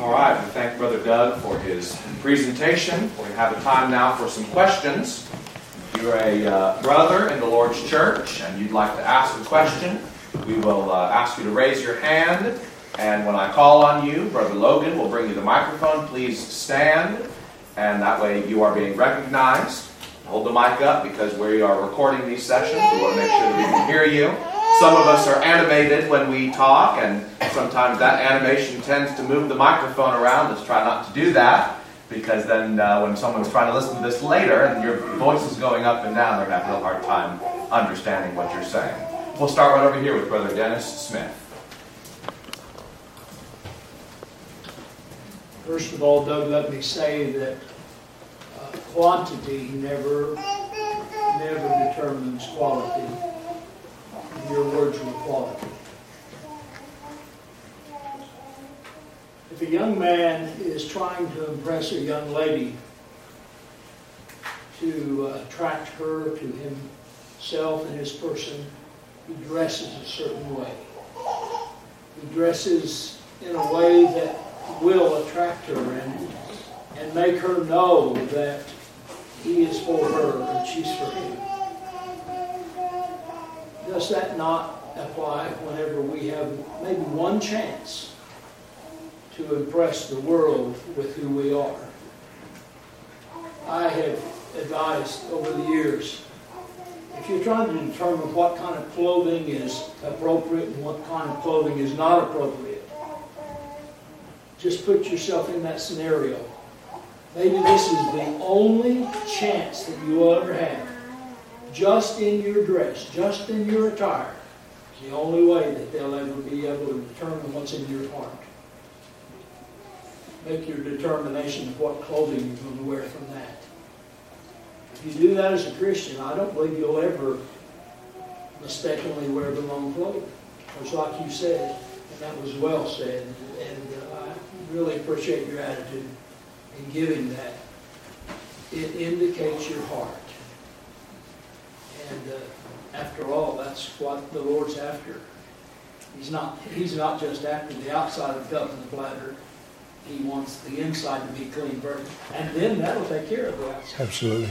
All right, we thank Brother Doug for his presentation. We have a time now for some questions. If you're a brother in the Lord's church and you'd like to ask a question, we will ask you to raise your hand. And when I call on you, Brother Logan will bring you the microphone. Please stand, and that way you are being recognized. Hold the mic up because we are recording these sessions. We want to make sure that we can hear you. Some of us are animated when we talk, and sometimes that animation tends to move the microphone around. Let's try not to do that, because then when someone's trying to listen to this later and your voice is going up and down, they're going to have a real hard time understanding what you're saying. We'll start right over here with Brother Dennis Smith. First of all, Doug, let me say that quantity never determines quality. Your words were quality. If a young man is trying to impress a young lady to attract her to himself and his person, he dresses a certain way. He dresses in a way that will attract her and make her know that he is for her and she's for him. Does that not apply whenever we have maybe one chance to impress the world with who we are? I have advised over the years, if you're trying to determine what kind of clothing is appropriate and what kind of clothing is not appropriate, just put yourself in that scenario. Maybe this is the only chance that you will ever have. Just in your dress, just in your attire, is the only way that they'll ever be able to determine what's in your heart. Make your determination of what clothing you're going to wear from that. If you do that as a Christian, I don't believe you'll ever mistakenly wear the wrong clothing. It's like you said, and that was well said, and I really appreciate your attitude in giving that. It indicates your heart. And after all, that's what the Lord's after. He's not just after the outside of the cup and the platter. He wants the inside to be clean burning. And then that'll take care of the outside. Absolutely.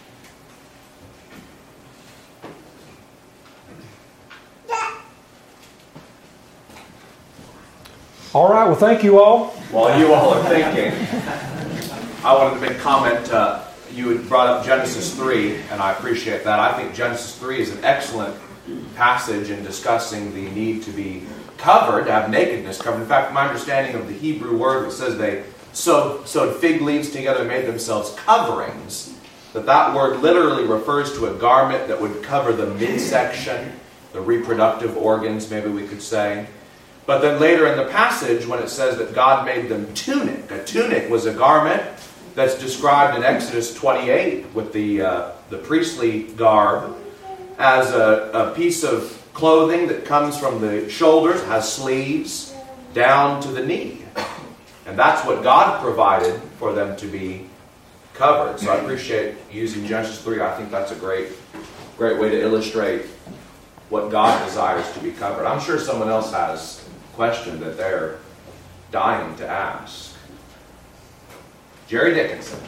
All right, well, thank you all. While you all are thinking, I wanted to make a comment. You had brought up Genesis 3, and I appreciate that. I think Genesis 3 is an excellent passage in discussing the need to be covered, to have nakedness covered. In fact, my understanding of the Hebrew word that says they sewed fig leaves together and made themselves coverings, that word literally refers to a garment that would cover the midsection, the reproductive organs, maybe we could say. But then later in the passage, when it says that God made them tunic, a tunic was a garment that's described in Exodus 28 with the priestly garb as a piece of clothing that comes from the shoulders, has sleeves, down to the knee. And that's what God provided for them to be covered. So I appreciate using Genesis 3. I think that's a great way to illustrate what God desires to be covered. I'm sure someone else has a question that they're dying to ask. Jerry Dickinson.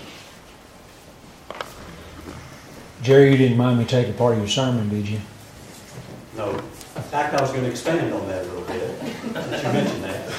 Jerry, you didn't mind me taking part of your sermon, did you? No. In fact, I was going to expand on that a little bit, since you mentioned that.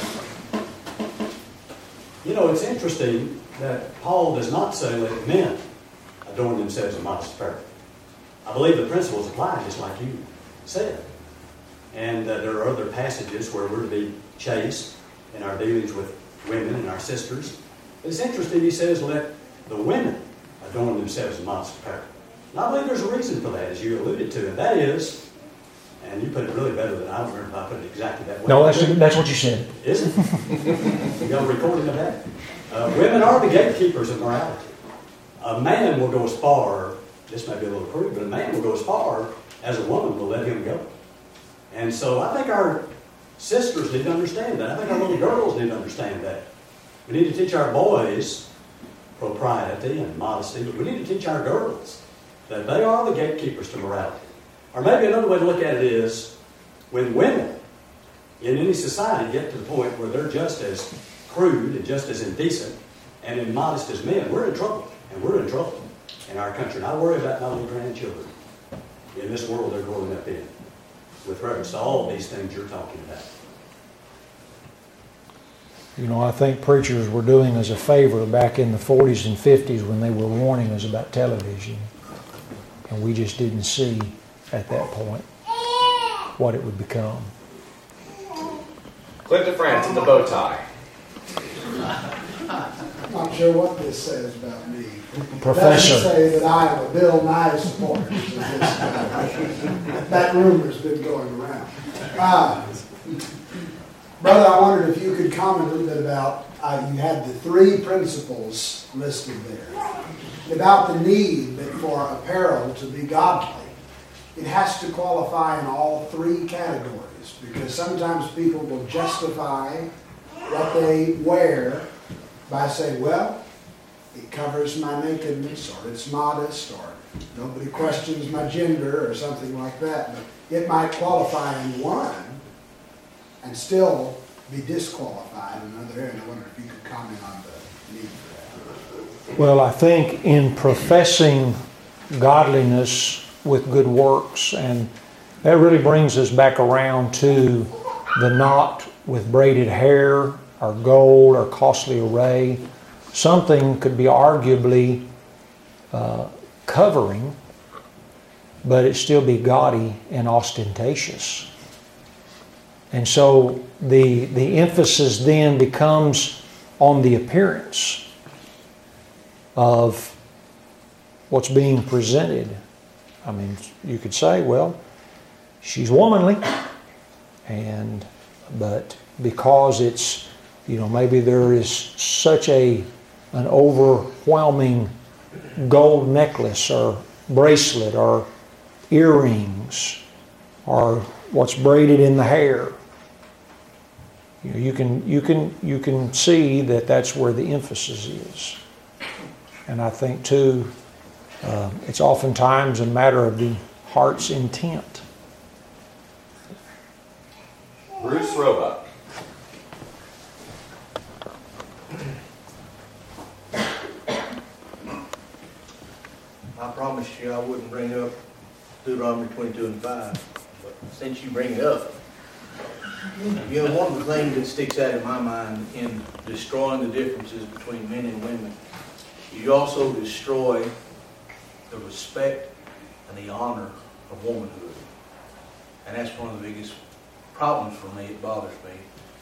You know, it's interesting that Paul does not say let men adorn themselves in modest apparel. I believe the principles apply just like you said. And there are other passages where we're to be chaste in our dealings with women and our sisters. It's interesting, he says, let the women adorn themselves in modest apparel. And I believe there's a reason for that, as you alluded to, and that is, and you put it really better than I would if I put it exactly that way. No, that's what you said. Isn't it? You got a recording of that? Women are the gatekeepers of morality. A man will go as far, this may be a little crude, but a man will go as far as a woman will let him go. And so I think our sisters need to understand that. I think our little girls need to understand that. We need to teach our boys propriety and modesty, but we need to teach our girls that they are the gatekeepers to morality. Or maybe another way to look at it is, when women in any society get to the point where they're just as crude and just as indecent and immodest as men, we're in trouble. And we're in trouble in our country. And I worry about my little grandchildren in this world they're growing up in with reference to all of these things you're talking about. You know, I think preachers were doing us a favor back in the 40s and 50s when they were warning us about television. And we just didn't see at that point what it would become. Clifton France in the bow tie. I'm not sure what this says about me. Professor. It doesn't say that I am a Bill Nye supporter. That rumor's been going around. Brother, I wondered if you could comment a little bit about, you had the 3 principles listed there, about the need for apparel to be godly. It has to qualify in all 3 categories, because sometimes people will justify what they wear by saying, well, it covers my nakedness, or it's modest, or nobody questions my gender, or something like that. But it might qualify in one and still be disqualified in another area. I wonder if you could comment on the need for that. Well, I think in professing godliness with good works, and that really brings us back around to the not with braided hair or gold or costly array. Something could be arguably covering, but it still be gaudy and ostentatious. And so the emphasis then becomes on the appearance of what's being presented. I mean, you could say, well, she's womanly, but because it's, maybe there is such an overwhelming gold necklace or bracelet or earrings or what's braided in the hair. You can see that that's where the emphasis is. And I think too, it's oftentimes a matter of the heart's intent. Bruce Roebuck. I promised you I wouldn't bring up Deuteronomy 22 and 5, but since you bring it up, one of the things that sticks out in my mind in destroying the differences between men and women, you also destroy the respect and the honor of womanhood. And that's one of the biggest problems for me. It bothers me.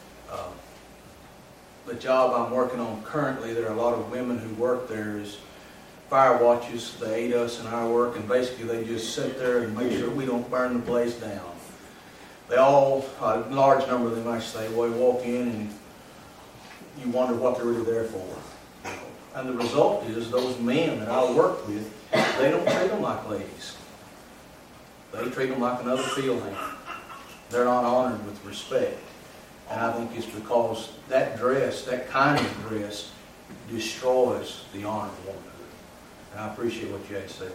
The job I'm working on currently, there are a lot of women who work there as fire watches. They aid us in our work, and basically they just sit there and make sure we don't burn the place down. They all, a large number of them, I should say, walk in and you wonder what they're really there for. And the result is those men that I work with, they don't treat them like ladies. They treat them like another field hand. They're not honored with respect. And I think it's because that dress, that kind of dress, destroys the honor of womanhood. And I appreciate what you had to say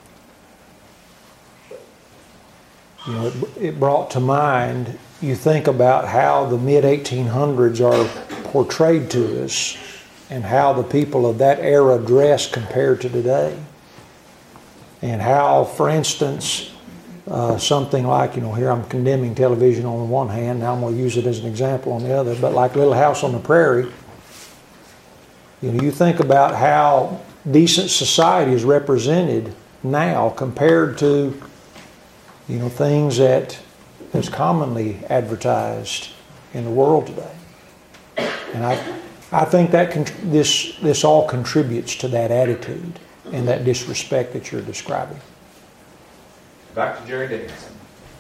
about it. It brought to mind, you think about how the mid-1800s are portrayed to us and how the people of that era dressed compared to today. And how, for instance, something like, here I'm condemning television on the one hand, now I'm going to use it as an example on the other, but like Little House on the Prairie, you think about how decent society is represented now compared to things that is commonly advertised in the world today. And I think that this all contributes to that attitude and that disrespect that you're describing. Back to Jerry Dickinson.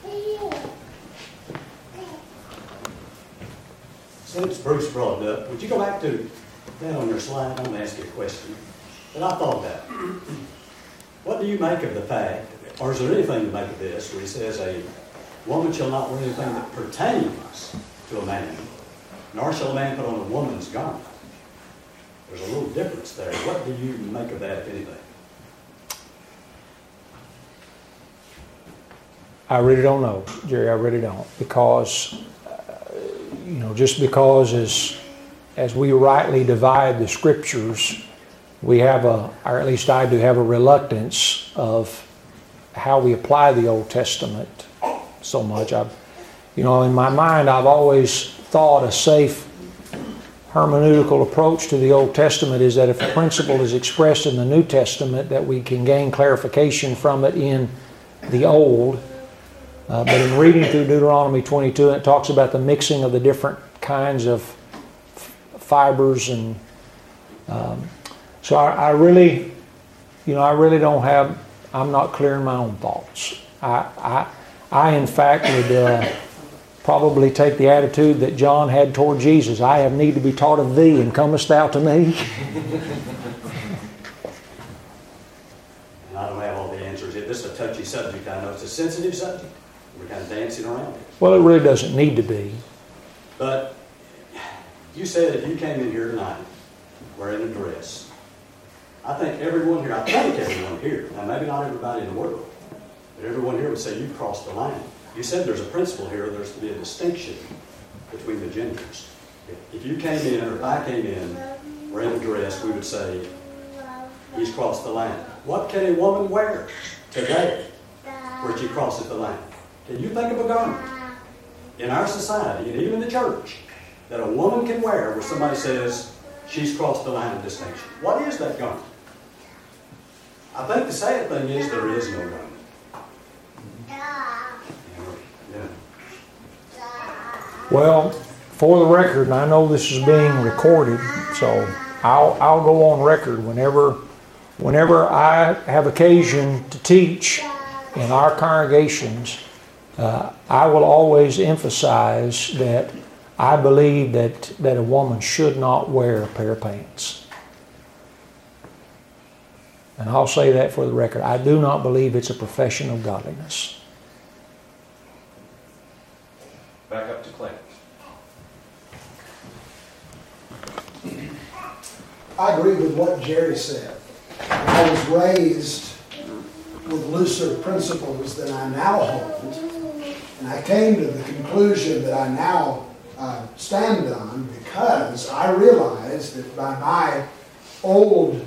Since Bruce brought it up, would you go back to that on your slide? I'm going to ask you a question that I thought about. What do you make of the fact, or is there anything to make of this, where he says a woman shall not wear anything that pertains to a man, nor shall a man put on a woman's garment? There's a little difference there. What do you make of that, if anything? I really don't know, Jerry. I really don't, because just because as we rightly divide the scriptures, we have or at least I do have a reluctance of how we apply the Old Testament so much. In my mind, I've always thought a safe hermeneutical approach to the Old Testament is that if a principle is expressed in the New Testament, that we can gain clarification from it in the Old. But in reading through Deuteronomy 22, it talks about the mixing of the different kinds of fibers, and so I really don't have. I'm not clear in my own thoughts. I in fact would probably take the attitude that John had toward Jesus. I have need to be taught of thee, and comest thou to me? And I don't have all the answers yet. This is a touchy subject. I know it's a sensitive subject. We're kind of dancing around it. Well, it really doesn't need to be. But you said if you came in here tonight wearing a dress, I think everyone here, now maybe not everybody in the world, but everyone here would say you've crossed the line. You said there's a principle here, there's to be a distinction between the genders. If you came in, or if I came in wearing a dress, we would say, he's crossed the line. What can a woman wear today where she crosses the line? Can you think of a garment in our society, and even in the church, that a woman can wear where somebody says she's crossed the line of distinction? What is that garment? I think the sad thing is there is no garment. Well, for the record, and I know this is being recorded, so I'll go on record whenever I have occasion to teach in our congregations. I will always emphasize that I believe that a woman should not wear a pair of pants. And I'll say that for the record. I do not believe it's a profession of godliness. Back up to Clint. I agree with what Jerry said. I was raised with looser principles than I now hold, and I came to the conclusion that I now stand on because I realized that by my old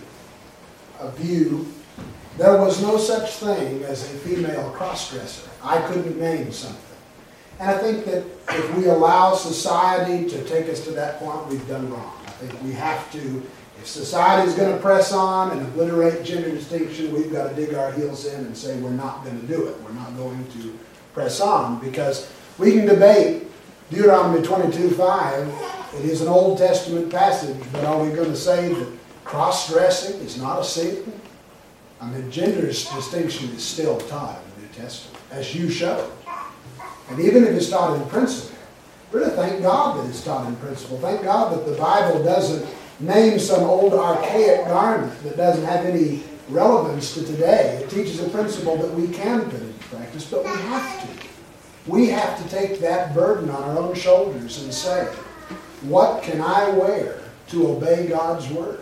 view, there was no such thing as a female cross-dresser. I couldn't name something. And I think that if we allow society to take us to that point, we've done wrong. I think we have to, if society is going to press on and obliterate gender distinction, we've got to dig our heels in and say we're not going to do it. We're not going to press on, because we can debate Deuteronomy 22:5. It is an Old Testament passage, but are we going to say that cross-dressing is not a sin? I mean, gender distinction is still taught in the New Testament, as you showed. And even if it's taught in principle, really thank God that it's taught in principle. Thank God that the Bible doesn't name some old archaic garment that doesn't have any relevance to today. It teaches a principle that we can put into practice, but we have to. We have to take that burden on our own shoulders and say, what can I wear to obey God's word?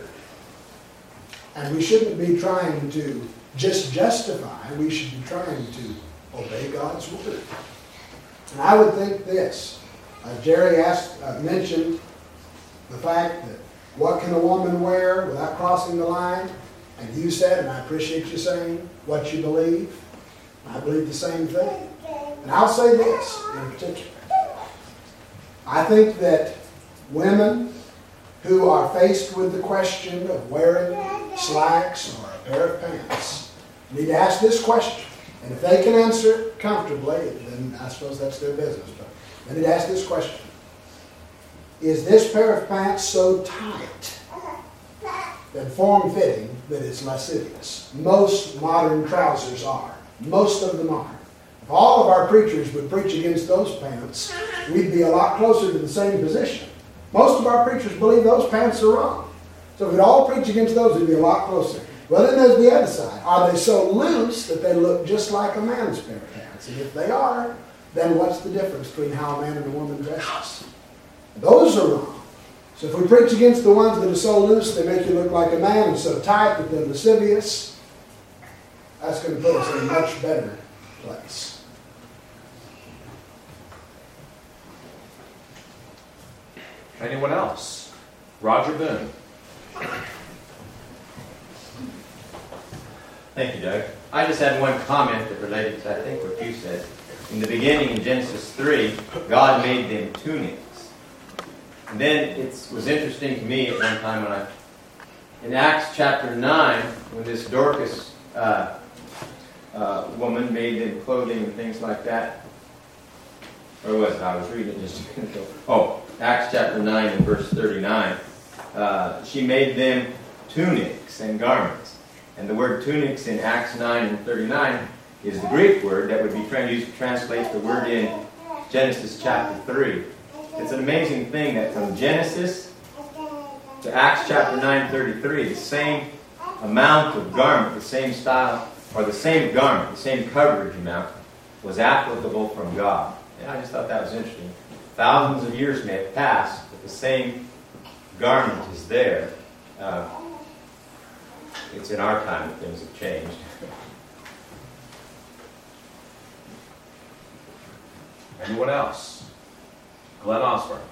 And we shouldn't be trying to just justify. We should be trying to obey God's word. And I would think this. Jerry mentioned the fact that what can a woman wear without crossing the line? And you said, and I appreciate you saying what you believe. I believe the same thing. And I'll say this in particular. I think that women who are faced with the question of wearing slacks or a pair of pants need to ask this question. And if they can answer it comfortably, then I suppose that's their business. But they need to ask this question. Is this pair of pants so tight and form-fitting that it's lascivious? Most modern trousers are. Most of them are. If all of our preachers would preach against those pants, we'd be a lot closer to the same position. Most of our preachers believe those pants are wrong. So if we'd all preach against those, we'd be a lot closer. Well, then there's the other side. Are they so loose that they look just like a man's pair of pants? And if they are, then what's the difference between how a man and a woman dresses? Those are wrong. So if we preach against the ones that are so loose they make you look like a man, and so tight that they're lascivious, that's going to put us in a much better place. Anyone else? Roger Boone. Thank you, Doug. I just had one comment that related to, I think, what you said. In the beginning, in Genesis 3, God made them tunics. And then it was interesting to me at one time when in Acts chapter 9, when this Dorcas woman made them clothing and things like that. Or was it? I was reading it just a minute ago. Oh, Acts chapter 9 and verse 39. She made them tunics and garments. And the word tunics in Acts 9 and 39 is the Greek word that would be used to translate the word in Genesis chapter 3. It's an amazing thing that from Genesis to Acts chapter 9:33, the same amount of garment, the same style, or the same garment, the same coverage amount, was applicable from God. And I just thought that was interesting. Thousands of years may have passed, but the same garment is there. It's in our time that things have changed. Anyone else? Glenn Osborne.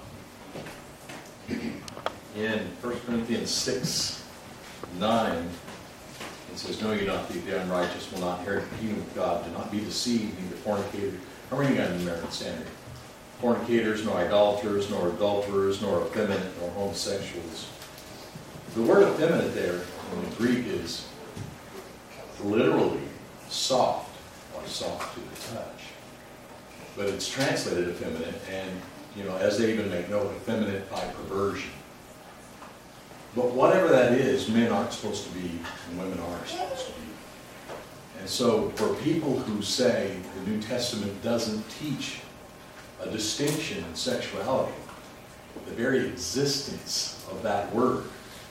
In 1 Corinthians 6:9, it says, "Know ye not that the unrighteous will not inherit the kingdom of God? Do not be deceived, neither fornicators." I'm reading out of the American Standard. "Fornicators, nor idolaters, nor adulterers, nor effeminate, nor homosexuals." The word effeminate there in the Greek is literally soft, or soft to the touch. But it's translated effeminate, and as they even make note, effeminate by perversion. But whatever that is, men aren't supposed to be, and women aren't supposed to be. And so for people who say the New Testament doesn't teach a distinction in sexuality, the very existence of that word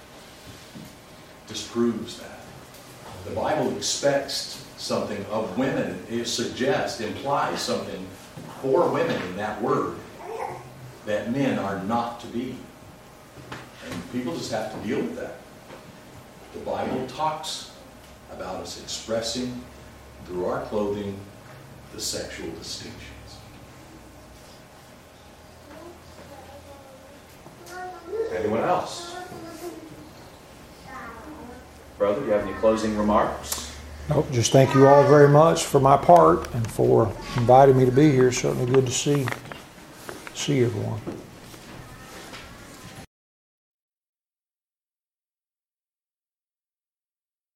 disproves that. The Bible expects something of women. It suggests, implies something for women in that word that men are not to be. And people just have to deal with that. The Bible talks about us expressing through our clothing the sexual distinctions. Anyone else? Brother, do you have any closing remarks? Nope, just thank you all very much for my part and for inviting me to be here. Certainly good to see everyone.